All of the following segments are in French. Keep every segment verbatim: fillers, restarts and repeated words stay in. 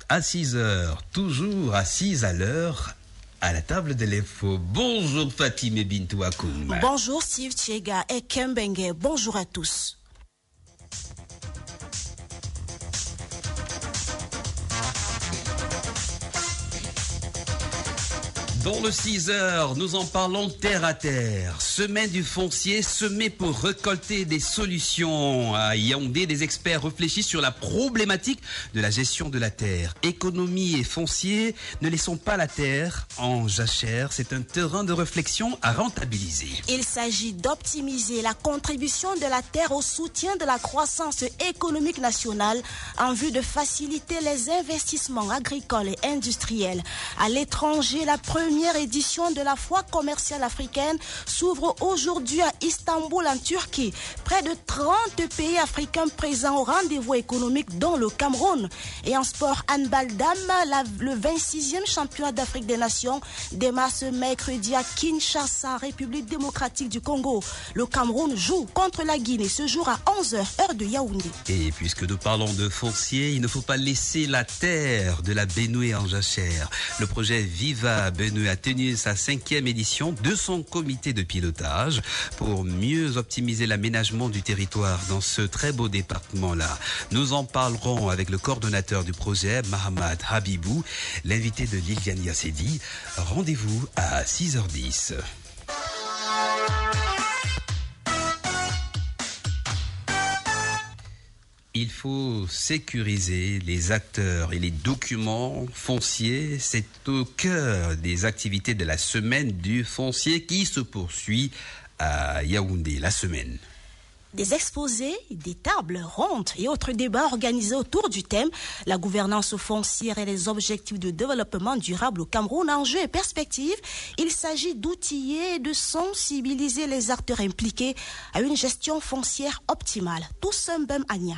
à six heures, toujours assise à l'heure, à la table de l'info. Bonjour Fatime Bintou Akoum. Bonjour Steve Tchega et Kembenge. Bonjour à tous. Dans le six heures, nous en parlons terre à terre. Semaine du foncier, semé pour récolter des solutions. À Yaoundé, des experts réfléchissent sur la problématique de la gestion de la terre. Économie et foncier, ne laissons pas la terre en jachère. C'est un terrain de réflexion à rentabiliser. Il s'agit d'optimiser la contribution de la terre au soutien de la croissance économique nationale en vue de faciliter les investissements agricoles et industriels. À l'étranger, la première Première édition de la foire commerciale africaine s'ouvre aujourd'hui à Istanbul en Turquie. Près de trente pays africains présents au rendez-vous économique dont le Cameroun. Et en sport handball dame, la, le vingt-sixième championnat d'Afrique des Nations démarre ce mercredi à Kinshasa, République démocratique du Congo. Le Cameroun joue contre la Guinée ce jour à onze heures, heure de Yaoundé. Et puisque nous parlons de foncier, il ne faut pas laisser la terre de la Benoué en jachère. Le projet Viva Benoué a tenu sa cinquième édition de son comité de pilotage pour mieux optimiser l'aménagement du territoire dans ce très beau département-là. Nous en parlerons avec le coordonnateur du projet, Mahamad Habibou, l'invité de Liliane Yassedi. Rendez-vous à six heures dix. Il faut sécuriser les acteurs et les documents fonciers. C'est au cœur des activités de la semaine du foncier qui se poursuit à Yaoundé, la semaine. Des exposés, des tables rondes et autres débats organisés autour du thème « La gouvernance foncière et les objectifs de développement durable au Cameroun, enjeux et perspectives ». Il s'agit d'outiller et de sensibiliser les acteurs impliqués à une gestion foncière optimale. Tous un même Anya.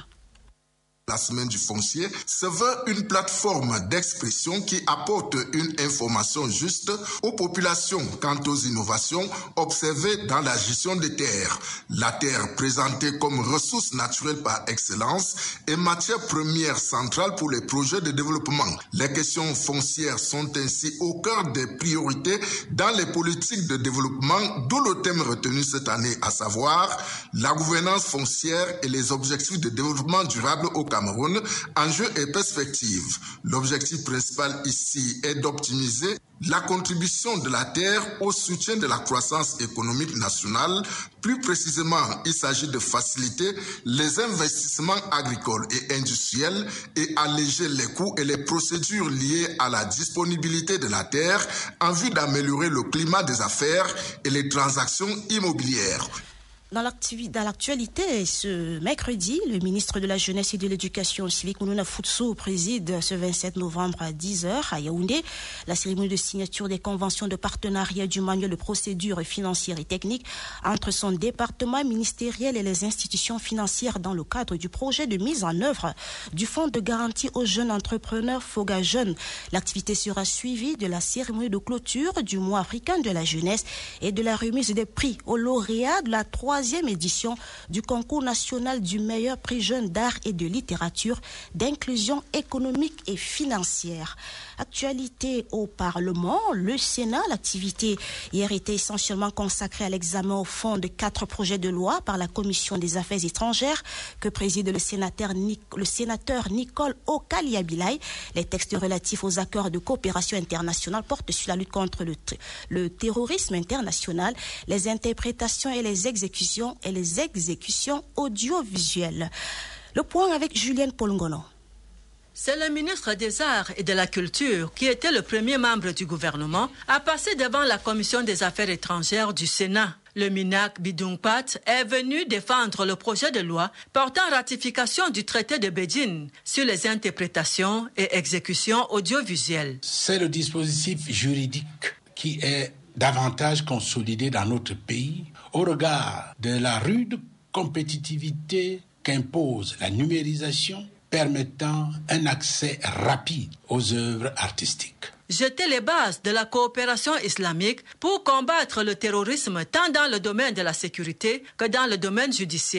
La semaine du foncier se veut une plateforme d'expression qui apporte une information juste aux populations quant aux innovations observées dans la gestion des terres. La terre présentée comme ressource naturelle par excellence est matière première centrale pour les projets de développement. Les questions foncières sont ainsi au cœur des priorités dans les politiques de développement, d'où le thème retenu cette année, à savoir la gouvernance foncière et les objectifs de développement durable au Cameroun. Enjeux et perspectives. L'objectif principal ici est d'optimiser la contribution de la terre au soutien de la croissance économique nationale. Plus précisément, il s'agit de faciliter les investissements agricoles et industriels et alléger les coûts et les procédures liées à la disponibilité de la terre en vue d'améliorer le climat des affaires et les transactions immobilières. Dans l'actualité, ce mercredi, le ministre de la Jeunesse et de l'Éducation civique, Mounouna Foutsou, préside ce vingt-sept novembre à dix heures à Yaoundé la cérémonie de signature des conventions de partenariat du manuel de procédures financières et techniques entre son département ministériel et les institutions financières dans le cadre du projet de mise en œuvre du fonds de garantie aux jeunes entrepreneurs Foga Jeunes. L'activité sera suivie de la cérémonie de clôture du mois africain de la jeunesse et de la remise des prix aux lauréats de la troisième édition du concours national du meilleur prix jeune d'art et de littérature d'inclusion économique et financière. Actualité au Parlement, le Sénat, l'activité hier était essentiellement consacrée à l'examen au fond de quatre projets de loi par la Commission des Affaires étrangères que préside le sénateur, le sénateur Nicole Okaliabilay. Les textes relatifs aux accords de coopération internationale portent sur la lutte contre le, le terrorisme international, les interprétations et les exécutions et les exécutions audiovisuelles. Le point avec Julienne Polngono. C'est le ministre des Arts et de la Culture, qui était le premier membre du gouvernement, à passer devant la Commission des Affaires étrangères du Sénat. Le Minak Bidungpat est venu défendre le projet de loi portant ratification du traité de Beijing sur les interprétations et exécutions audiovisuelles. C'est le dispositif juridique qui est davantage consolidé dans notre pays au regard de la rude compétitivité qu'impose la numérisation, permettant un accès rapide aux œuvres artistiques. Jeter les bases de la coopération islamique pour combattre le terrorisme tant dans le domaine de la sécurité que dans le domaine judiciaire.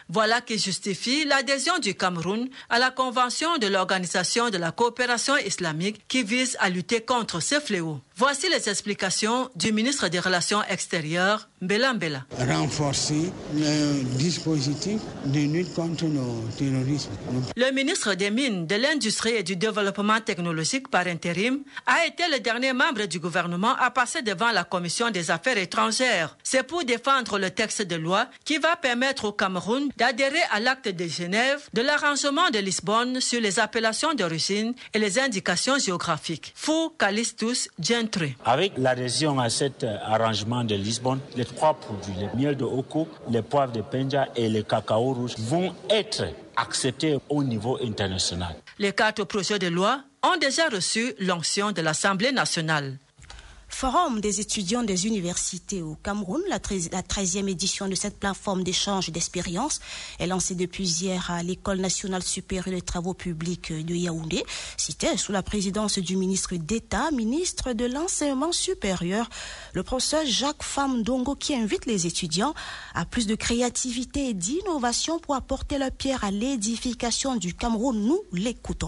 Voilà qui justifie l'adhésion du Cameroun à la Convention de l'Organisation de la coopération islamique qui vise à lutter contre ce fléau. Voici les explications du ministre des Relations extérieures, Mbela Mbela. Renforcer le dispositif de lutte contre le terrorisme. Le ministre des Mines, de l'Industrie et du Développement technologique par intérim a été le dernier membre du gouvernement à passer devant la Commission des Affaires étrangères. C'est pour défendre le texte de loi qui va permettre au Cameroun d'adhérer à l'acte de Genève de l'arrangement de Lisbonne sur les appellations d'origine et les indications géographiques. Fou Calistus Gentré. Avec l'adhésion à cet arrangement de Lisbonne, les trois produits, le miel de Oko, les poivres de Penja et le cacao rouge, vont être acceptés au niveau international. Les quatre projets de loi ont déjà reçu l'onction de l'Assemblée nationale. Forum des étudiants des universités au Cameroun, la treizième édition de cette plateforme d'échange d'expériences est lancée depuis hier à l'École nationale supérieure des travaux publics de Yaoundé. C'était sous la présidence du ministre d'État, ministre de l'enseignement supérieur, le professeur Jacques Famdongo, qui invite les étudiants à plus de créativité et d'innovation pour apporter leur pierre à l'édification du Cameroun. Nous l'écoutons.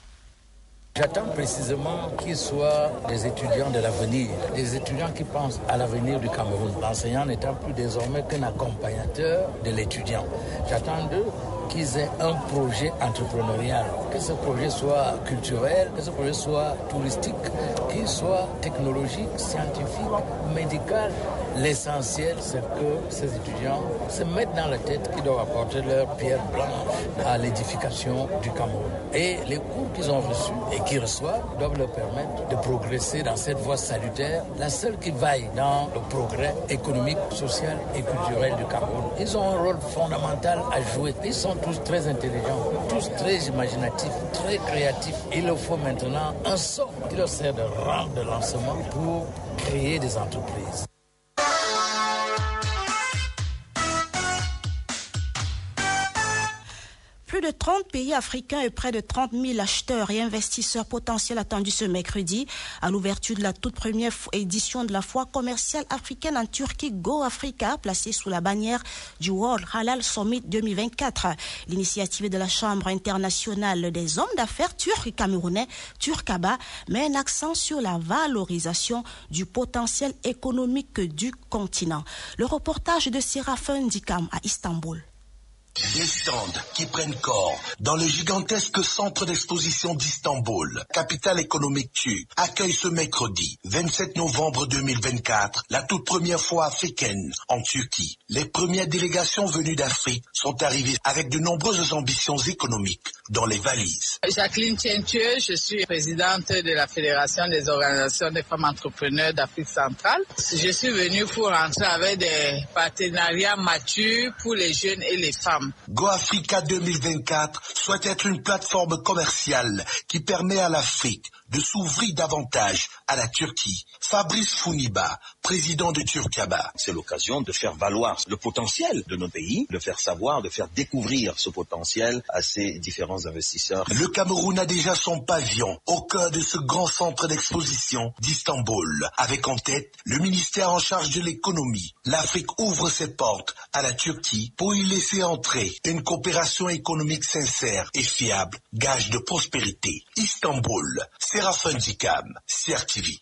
J'attends précisément qu'ils soient des étudiants de l'avenir, des étudiants qui pensent à l'avenir du Cameroun. L'enseignant n'étant plus désormais qu'un accompagnateur de l'étudiant. J'attends d'eux qu'ils aient un projet entrepreneurial, que ce projet soit culturel, que ce projet soit touristique, qu'il soit technologique, scientifique, médical. L'essentiel, c'est que ces étudiants se mettent dans la tête qu'ils doivent apporter leur pierre blanche à l'édification du Cameroun. Et les cours qu'ils ont reçus et qu'ils reçoivent doivent leur permettre de progresser dans cette voie salutaire, la seule qui vaille dans le progrès économique, social et culturel du Cameroun. Ils ont un rôle fondamental à jouer. Ils sont tous très intelligents, tous très imaginatifs, très créatifs. Il leur faut maintenant un saut qui leur sert de rampe de lancement pour créer des entreprises. Plus de trente pays africains et près de trente mille acheteurs et investisseurs potentiels attendus ce mercredi à l'ouverture de la toute première édition de la foire commerciale africaine en Turquie, Go Africa, placée sous la bannière du World Halal Summit deux mille vingt-quatre. L'initiative de la Chambre internationale des hommes d'affaires turcs et camerounais, Turkaba, met un accent sur la valorisation du potentiel économique du continent. Le reportage de Séraphin Dikam à Istanbul. Des stands qui prennent corps dans le gigantesque centre d'exposition d'Istanbul, capitale économique turque, accueille ce mercredi, vingt-sept novembre deux mille vingt-quatre, la toute première foire africaine en Turquie. Les premières délégations venues d'Afrique sont arrivées avec de nombreuses ambitions économiques dans les valises. Jacqueline Tientieux, je suis présidente de la Fédération des organisations des femmes entrepreneurs d'Afrique centrale. Je suis venue pour entrer avec des partenariats matures pour les jeunes et les femmes. Go Africa deux mille vingt-quatre souhaite être une plateforme commerciale qui permet à l'Afrique de s'ouvrir davantage à la Turquie. Fabrice Founiba, président de Turkaba. C'est l'occasion de faire valoir le potentiel de nos pays, de faire savoir, de faire découvrir ce potentiel à ces différents investisseurs. Le Cameroun a déjà son pavillon au cœur de ce grand centre d'exposition d'Istanbul, avec en tête le ministère en charge de l'économie. L'Afrique ouvre ses portes à la Turquie pour y laisser entrer une coopération économique sincère et fiable, gage de prospérité. Istanbul, Séraphin Dikam, C R T V.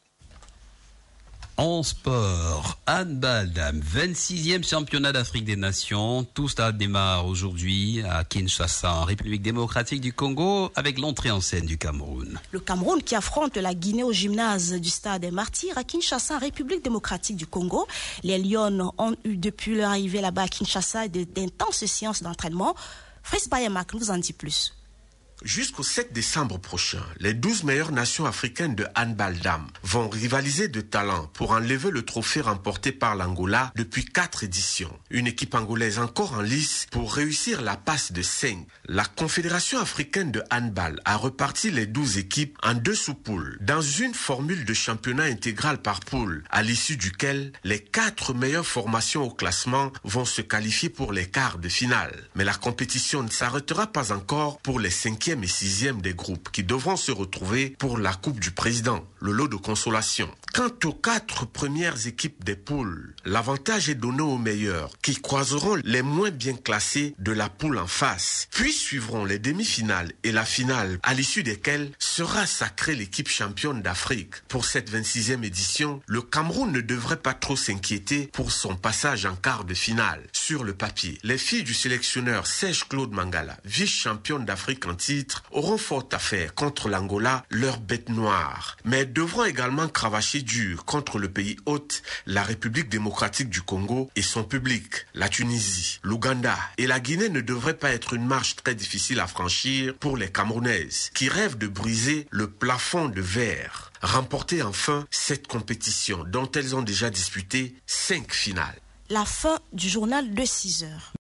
En sport, handball dame, vingt-sixième championnat d'Afrique des Nations. Tout ça démarre aujourd'hui à Kinshasa, en République démocratique du Congo, avec l'entrée en scène du Cameroun. Le Cameroun qui affronte la Guinée au gymnase du Stade des Martyrs à Kinshasa, en République démocratique du Congo. Les Lions ont eu depuis leur arrivée là-bas à Kinshasa d'intenses séances d'entraînement. Fritz Bayamak nous en dit plus. Jusqu'au sept décembre prochain, les douze meilleures nations africaines de handball dames vont rivaliser de talent pour enlever le trophée remporté par l'Angola depuis quatre éditions. Une équipe angolaise encore en lice pour réussir la passe de cinq. La Confédération africaine de handball a reparti les douze équipes en deux sous-poules dans une formule de championnat intégral par poule, à l'issue duquel les quatre meilleures formations au classement vont se qualifier pour les quarts de finale. Mais la compétition ne s'arrêtera pas encore pour les cinquièmes cinquième et sixième des groupes qui devront se retrouver pour la Coupe du Président, le lot de consolation. Quant aux quatre premières équipes des poules, l'avantage est donné aux meilleurs qui croiseront les moins bien classés de la poule en face. Puis suivront les demi-finales et la finale à l'issue desquelles sera sacrée l'équipe championne d'Afrique. Pour cette vingt-sixième édition, le Cameroun ne devrait pas trop s'inquiéter pour son passage en quart de finale. Sur le papier, les filles du sélectionneur Serge Claude Mangala, vice-championne d'Afrique en titre, auront fort à faire contre l'Angola, leur bête noire. Mais devront également cravacher dur contre le pays hôte, la République démocratique du Congo et son public. La Tunisie, l'Ouganda et la Guinée ne devraient pas être une marche très difficile à franchir pour les Camerounaises, qui rêvent de briser le plafond de verre. Remporter enfin cette compétition dont elles ont déjà disputé cinq finales. La fin du journal de six heures.